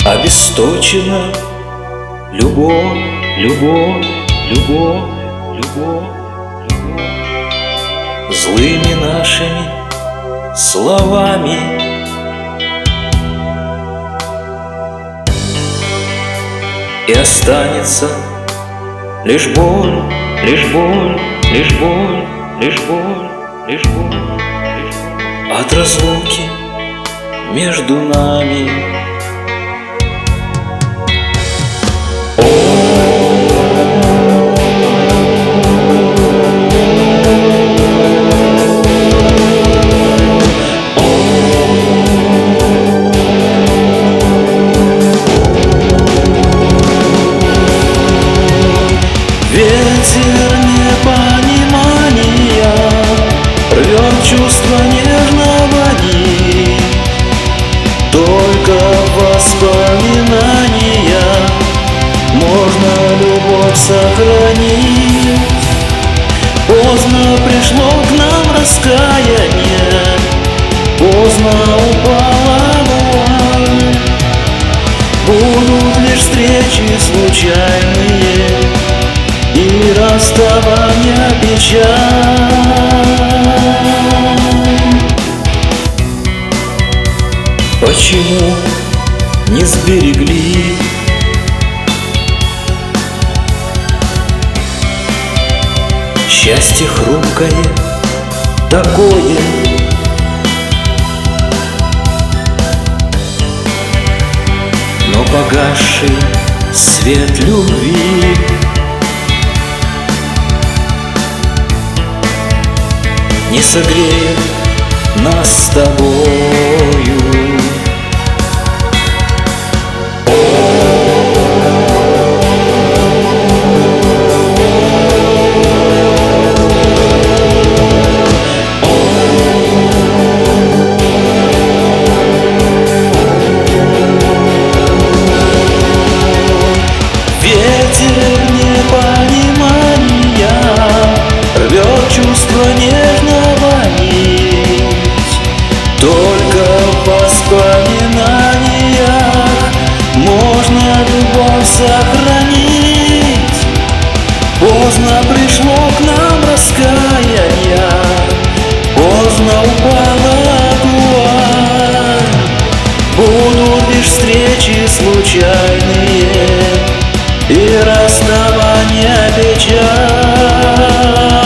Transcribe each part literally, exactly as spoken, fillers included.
обесточена любовь, любовь, любовь, любовь, любовь. Злыми нашими словами и останется лишь боль, лишь боль, лишь боль, лишь боль, лишь боль, лишь боль от разлуки между нами. Ветер непонимания рвет чувство нежного нить. Только в воспоминаниях можно любовь сохранить. Поздно пришло к нам раскаяние, поздно упала вуаль. Будут лишь встречи случайные и расставание печаль. Почему не сберегли счастье хрупкое такое? Но погасший свет любви не согреет нас с тобою. Ветер непонимания рвет чувство нежного нить. Только в воспоминаниях можно любовь сохранить. Поздно пришло к нам раскаяние, поздно упала вуаль. Будут лишь встречи случайные и расставание печаль.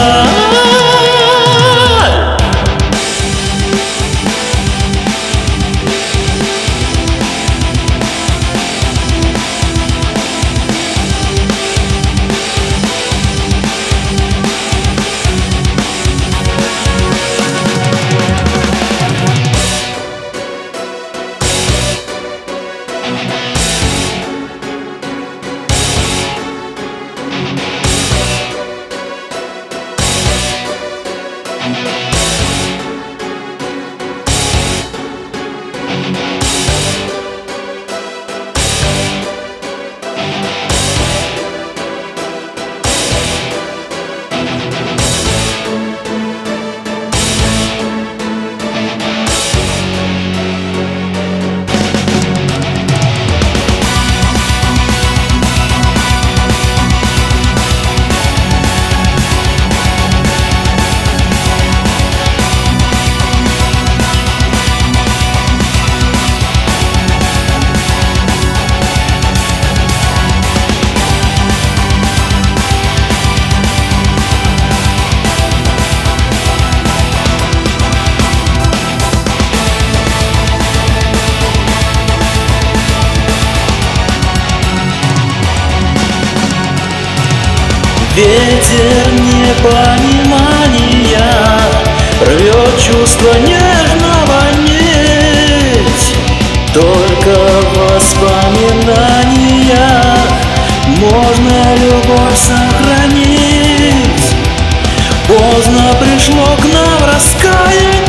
Ветер непонимания рвет чувство нежного нить. Только в воспоминаниях можно любовь сохранить. Поздно пришло к нам раскаяние,